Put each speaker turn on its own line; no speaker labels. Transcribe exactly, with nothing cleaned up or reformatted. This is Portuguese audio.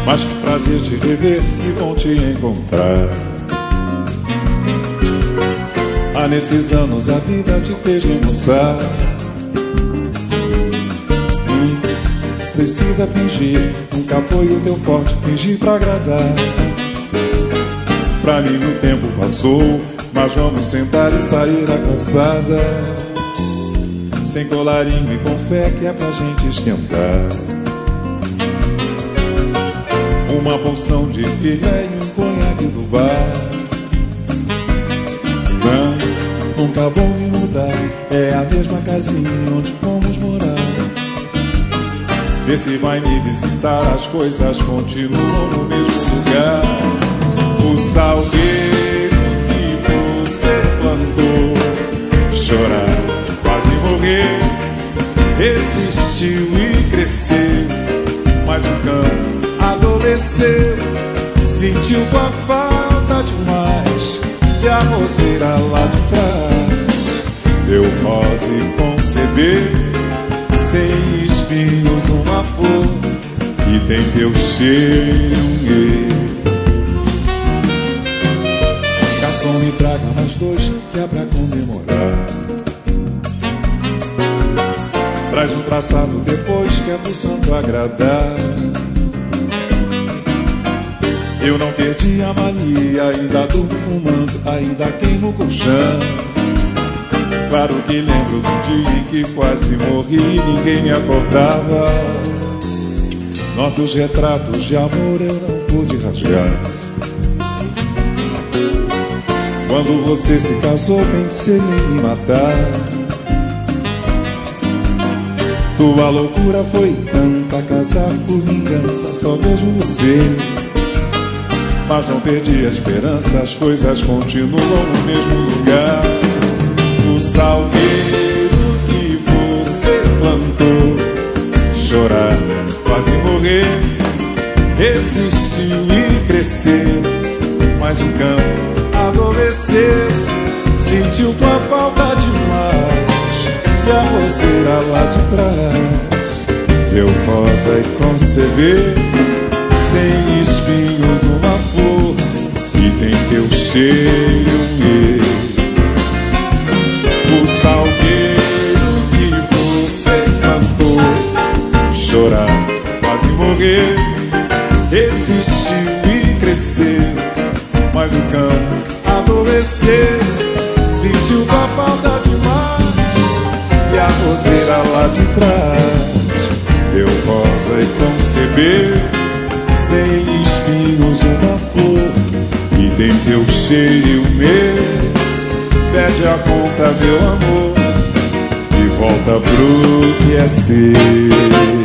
Mas que prazer te rever, que bom te encontrar. Há nesses anos a vida te fez remoçar. Hum, precisa fingir, nunca foi o teu forte fingir pra agradar. Pra mim o tempo passou, mas vamos sentar e sair à calçada, sem colarinho e com fé que é pra gente esquentar. Uma porção de filé e um conhaque do bar. Não, nunca vou me mudar, é a mesma casinha onde fomos morar. Vê se vai me visitar, as coisas continuam no mesmo lugar. O salgueiro que você plantou, chorar, quase morrer, resistiu e cresceu. Mas o campo adoeceu, sentiu tua falta demais. E a roseira lá de trás deu rosa e concebeu, sem espinhos uma flor, e tem teu cheiro um erro. Garçom, me traga mais dois, que é pra comemorar. Traz um traçado depois, que é pro santo agradar. Eu não perdi a mania, ainda durmo fumando, ainda queimo o colchão. Claro que lembro do dia em que quase morri e ninguém me acordava. Nossos retratos de amor eu não pude rasgar. Quando você se casou pensei em me matar. Tua loucura foi tanta, casar por vingança, só vejo você. Mas não perdi a esperança, as coisas continuam no mesmo lugar. O salgueiro que você plantou, chorar, quase morrer, resistiu e cresceu. Mas o campo adoeceu, sentiu tua falta demais. E a roseira lá de trás deu rosa e concebeu, sem espinhos uma flor, e tem teu cheiro meu. O salgueiro que você plantou, chorar, quase morrer, resistiu e cresceu. Mas o campo adoeceu, sentiu tua falta demais. E a roseira lá de trás deu rosa e concebeu, sem espinhos uma flor, e tem teu cheiro e o meu. Pede a conta, meu amor, e volta pro que é seu.